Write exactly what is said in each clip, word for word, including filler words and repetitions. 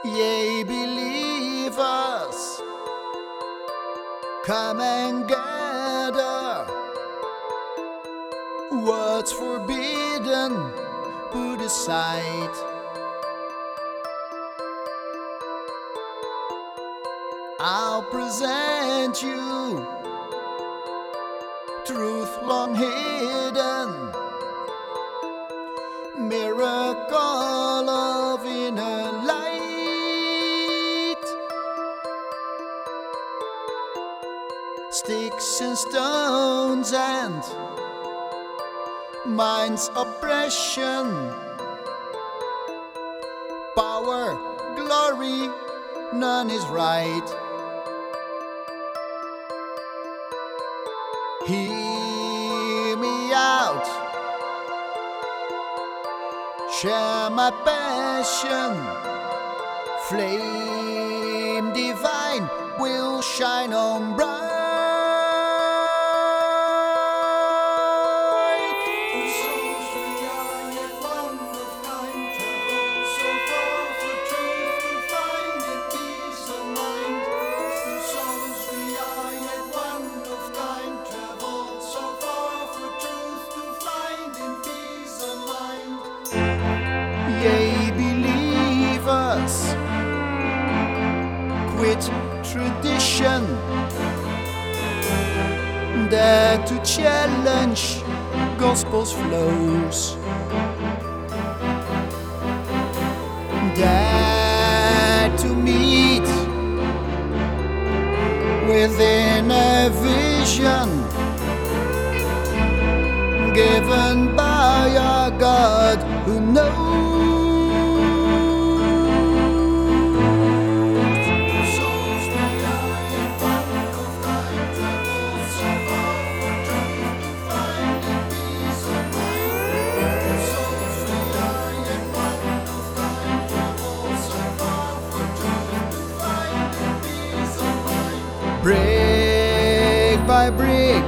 Yea, believers, come and gather. What's forbidden, put aside. I'll present you truth long hidden, miracle of inner light. Sticks and stones and mind's oppression, power, glory, none is right. Hear me out, share my passion, flame divine will shine on bright. Yea, believers, quit tradition, dare to challenge gospel's flows, dare to meet within a vision given by our God who knows. Brick by brick,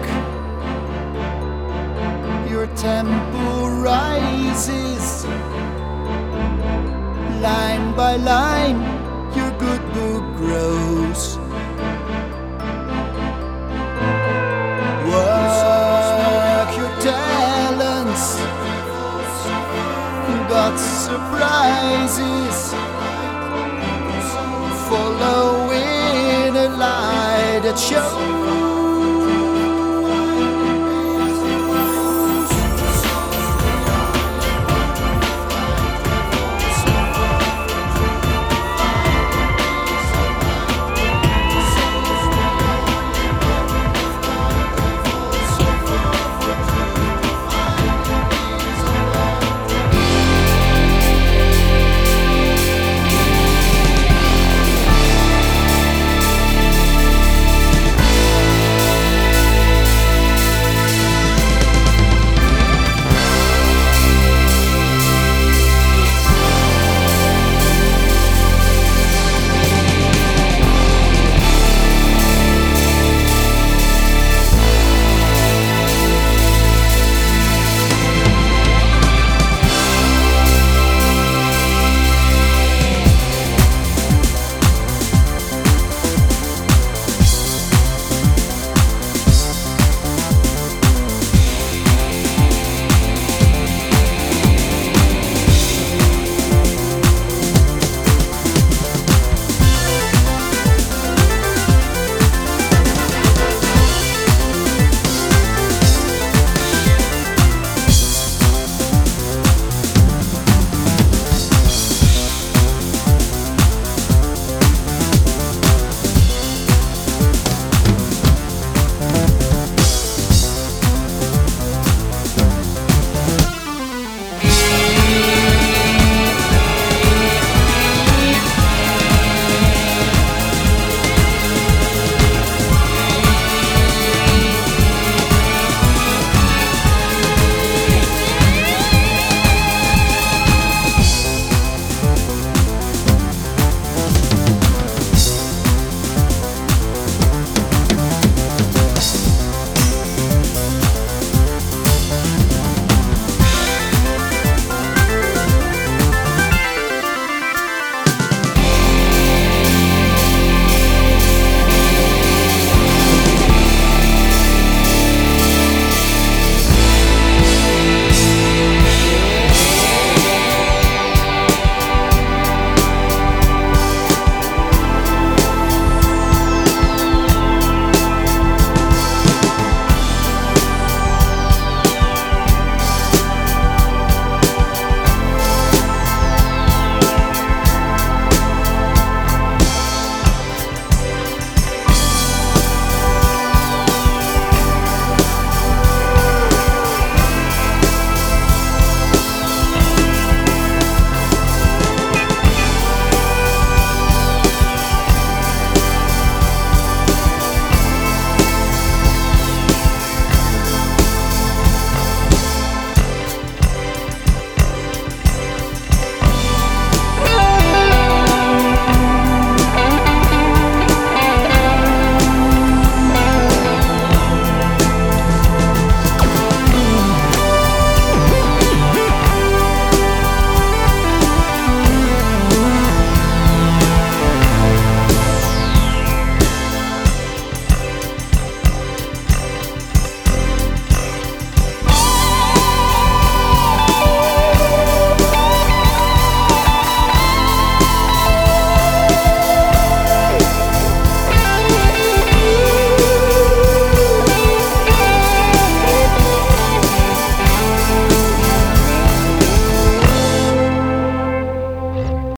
your temple rises. Line by line, your good book grows. Work your talents, God's surprises. Follow in a light that shows.